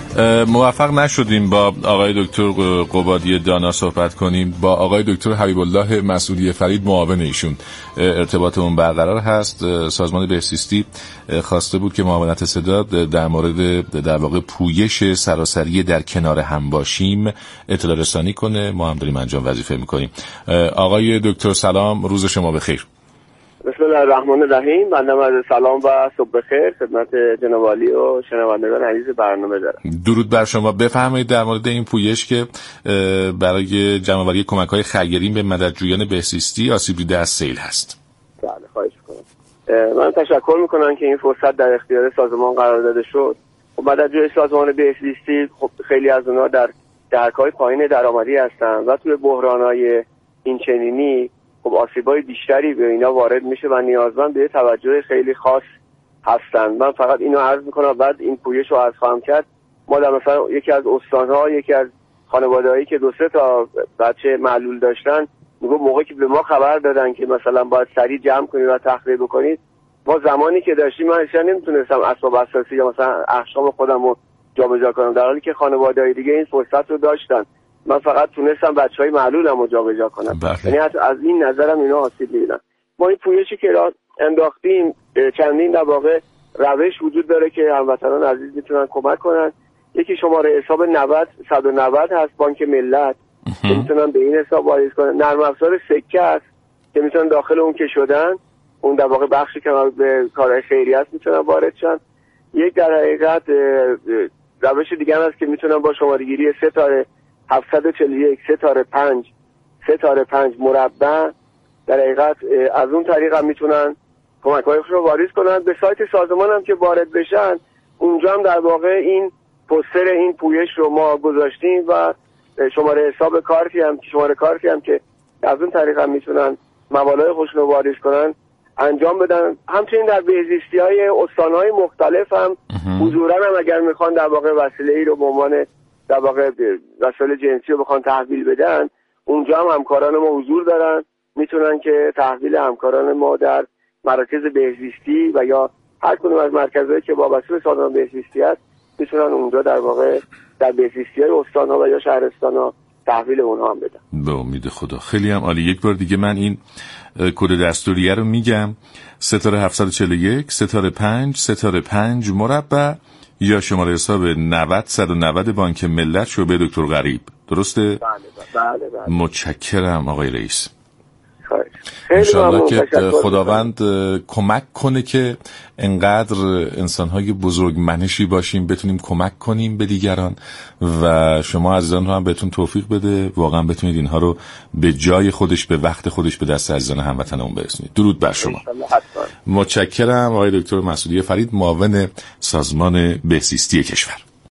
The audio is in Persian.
موفق نشدیم با آقای دکتر قبادی دانا صحبت کنیم. با آقای دکتر حبیب الله مسعودی فرید معاون ایشون ارتباطمون برقرار هست. سازمان بهزیستی خواسته بود که معاونت صدا در مورد در واقع پویش سراسری در کنار هم باشیم اطلاع رسانی کنه. ما هم داریم انجام وظیفه میکنیم. آقای دکتر سلام، روز شما بخیر. بسم الله الرحمن الرحیم. بنده عرض سلام و صبح بخیر خدمت جناب عالی و شنوندگان عزیز برنامه دارم. درود بر شما. بفرمایید در مورد این پویش که برای جمع‌آوری کمک‌های خیری به مددجویان بهزیستی آسیب دیده از سیل هست. بله، خواهش می‌کنم. من تشکر می‌کنم که این فرصت در اختیار سازمان قرار داده شد. خب مددجوی سازمان بهزیستی خب خیلی از اونها در دهک‌های پایین درآمدی هستن و توی بحران‌های این چنینی خب آسیب‌های بیشتری به اینا وارد میشه و نیازمند به توجه خیلی خاص هستن. من فقط اینو عرض میکنم، بعد این پویش رو عرض خواهم کرد. ما در مثلا یکی از استان‌ها، یکی از خانواده‌هایی که 2-3 تا بچه معلول داشتن، میگه موقعی که به ما خبر دادن که مثلا باید سریع جمع کنید و تخلیه بکنید، ما زمانی که داشتیم من اصلا نمیتونستم اسباب اساسی یا مثلا احشام خودم رو جابجا کنم، در حالی که خانواده‌های دیگه این فرصت رو داشتن. من فقط تونستم بچهای معلولمو جابجا کنم. یعنی از این نظرم اینا آسیب دیدن. ما این پویشی که انداختیم چندین در واقع روش وجود داره که هموطنان عزیز میتونن کمک کنن. یکی شماره حساب 190 هست بانک ملت که میتونن به این حساب واریز کنن. نرم افزار سکه هست که میتونن داخل اون که شدن اون در واقع بخشی که به کارهای خیریه است میتونن وارد شن. یک در حقیقت روش دیگه هست که میتونن با شماره گیری 741 3 مربع در حقیقت از اون طریق هم میتونن کمک‌های خود رو واریز کنن. به سایت سازمان هم که وارد بشن اونجا هم در واقع این پوستر این پویش رو ما گذاشتیم و شماره حساب کارتی هم که از اون طریق هم میتونن مبالغ خودشون رو واریز کنن انجام بدن. همچنین در بهزیستی‌های استان‌های مختلف هم حضوراً هم اگر میخوان در واقع وسیله‌ای رو به عنوان در واقع وسایل جنسی رو بخوان تحویل بدن، اونجا هم همکاران ما حضور دارن، میتونن که تحویل همکاران ما در مراکز بهزیستی و یا هر کدوم از مرکزهایی که وابسته به سازمان بهزیستی هست میتونن اونجا در واقع در بهزیستی‌های استان‌ها و یا شهرستان‌ها تحویل اونها هم بدن. به امید خدا. خیلی هم عالی. یک بار دیگه من این کد دستوریه رو میگم: 741 3 مربع یا شماره حساب 90 بانک ملت شعبه دکتر غریب. درسته؟ بله. متشکرم آقای رئیس. انشاءالله که خداوند کمک کنه که انقدر انسان‌های بزرگ منشی باشیم بتونیم کمک کنیم به دیگران و شما عزیزان رو هم بهتون توفیق بده واقعا بتونید اینها رو به جای خودش به وقت خودش به دست عزیزان هموطنمون برسونید. درود بر شما. متشکرم آقای دکتر مسعودی فرید معاون سازمان بهزیستی کشور.